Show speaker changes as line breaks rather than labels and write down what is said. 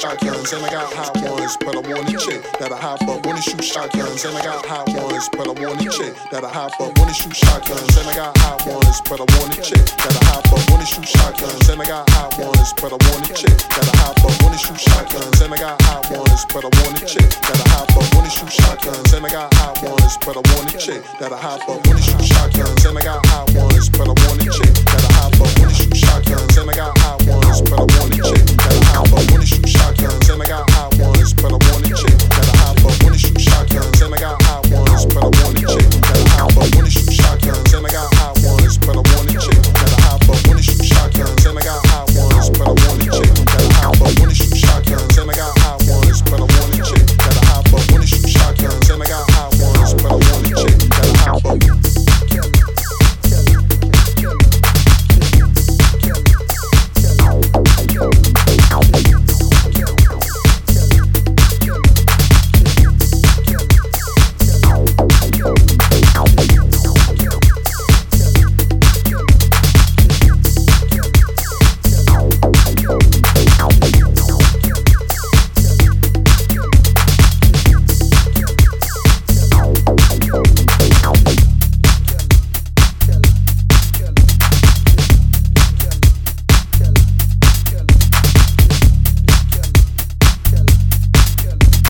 shotguns, and I got hot ones, but I want a chick that'll hop up when it shoot shotguns, and I got hot ones, but I want a chick that'll hop up when it shoot shotguns, and I got hot ones, but I want a chick that'll hop up when it shoot shotguns, and I got hot ones, but I want a chick that'll hop up when it shoot shotguns, and I got hot ones, but I want a chick that'll hop up when it shoot shotguns, and I got hot ones, but I want a chick that'll hop up when it shoot shotguns.